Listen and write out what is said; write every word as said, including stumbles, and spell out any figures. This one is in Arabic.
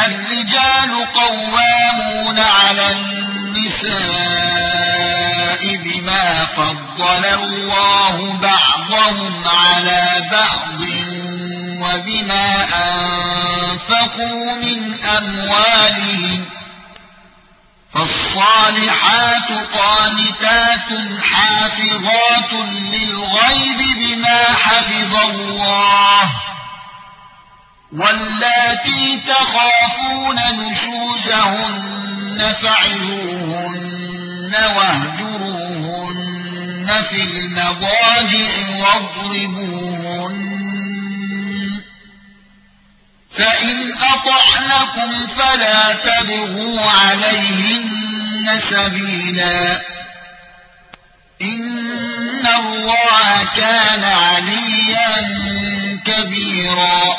الرجال قوامون على النساء بما فضل الله بعضهم على بعض وبما أنفقوا من أموالهم فالصالحات قانتات حافظات للغيب بما حفظ الله واللاتي تخافون نشوزهن فعظوهن واهجروهن في المضاجع واضربوهن فإن أطعنكم فلا تبغوا عليهن سبيلا إن الله كان عليا كبيرا